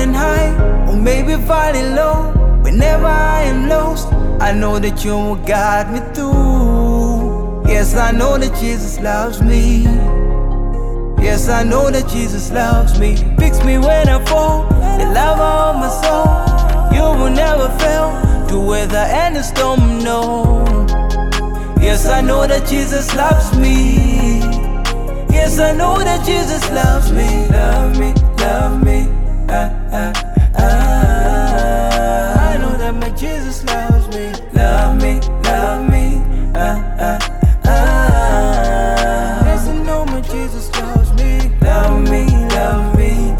mountain high, or maybe valley low. Whenever I am lost, I know that you will guide me through. Yes, I know that Jesus loves me. Yes, I know that Jesus loves me. Picks me when I fall, the lover of my soul. You will never fail to weather any storm, no. Yes, I know that Jesus loves me. Yes, I know that Jesus loves me. Love me, love me. I know that my Jesus loves me. Love me, love me. Yes, I know my Jesus loves me. Love me, love me.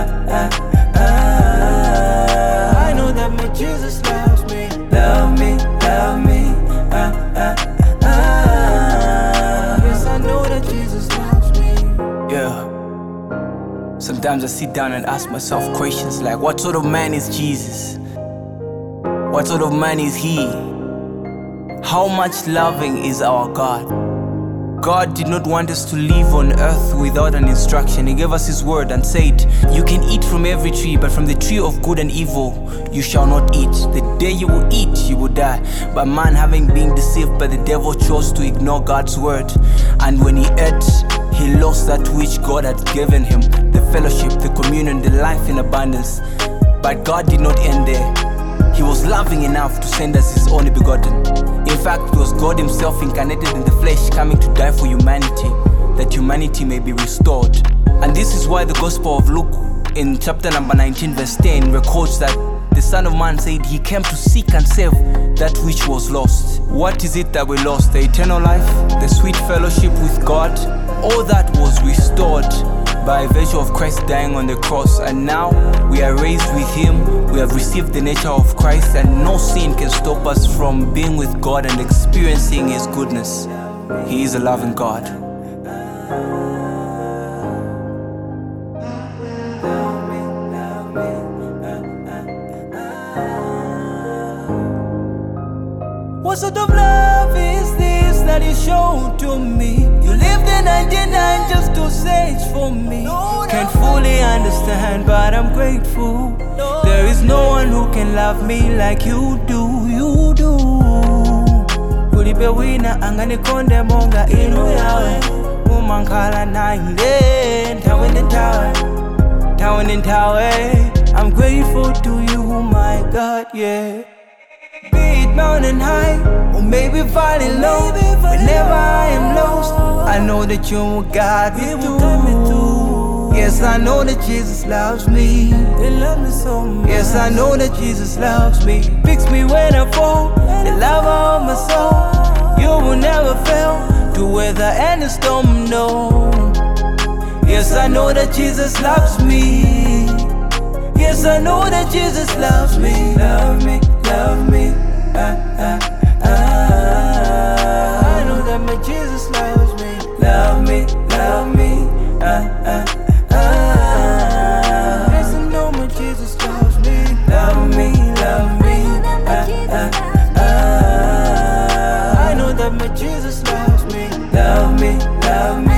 I know that my Jesus loves me. Love me, love me. Yes, I know that Jesus loves me. Yeah. Sometimes I sit down and ask myself questions like, what sort of man is Jesus? What sort of man is he? How much loving is our God? God did not want us to live on earth without an instruction. He gave us His word and said, you can eat from every tree, but from the tree of good and evil you shall not eat. The day you will eat, you will die. But man, having been deceived by the devil, chose to ignore God's word. And when he ate, he lost that which God had given him, the fellowship, the communion, the life in abundance. But God did not end there. He was loving enough to send us His only begotten. In fact, it was God Himself incarnated in the flesh, coming to die for humanity, that humanity may be restored. And this is why the Gospel of Luke in chapter number 19 verse 10 records that the Son of Man said He came to seek and save that which was lost. What is it that we lost? The eternal life, the sweet fellowship with God, all that was restored by virtue of Christ dying on the cross. And now we are raised with Him. We have received the nature of Christ, and no sin can stop us from being with God and experiencing His goodness. He is a loving God. What sort of love is this that you showed to me? You left the 99 just to search for me. Can't fully understand, but I'm grateful. There is no one who can love me like you do, you do. Kulibe wina angani konde monga inu yawe. Mumankala na inde, tawin and tawe. I'm grateful to you, my God, yeah. Be it mountain high, or maybe valley low. Whenever I am lost, I know that you will guide me through. Yes, I know that Jesus loves me. He loves me so much. Yes, I know that Jesus loves me. Picks me when I fall, the lover of my soul. You will never fail to weather any storm, no. Yes, I know that Jesus loves me. Yes, I know that Jesus loves me. Love me, love me. I know that my Jesus loves me. Love me, love me. Yes, I know my Jesus loves me. Love me, love me. I know that my Jesus loves me. Love me, love me.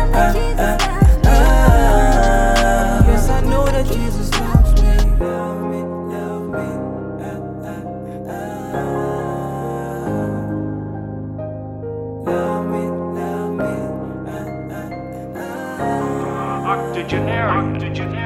Yes, I know that Jesus loves me. Love me, love me. Love me, love me. Octogenarian.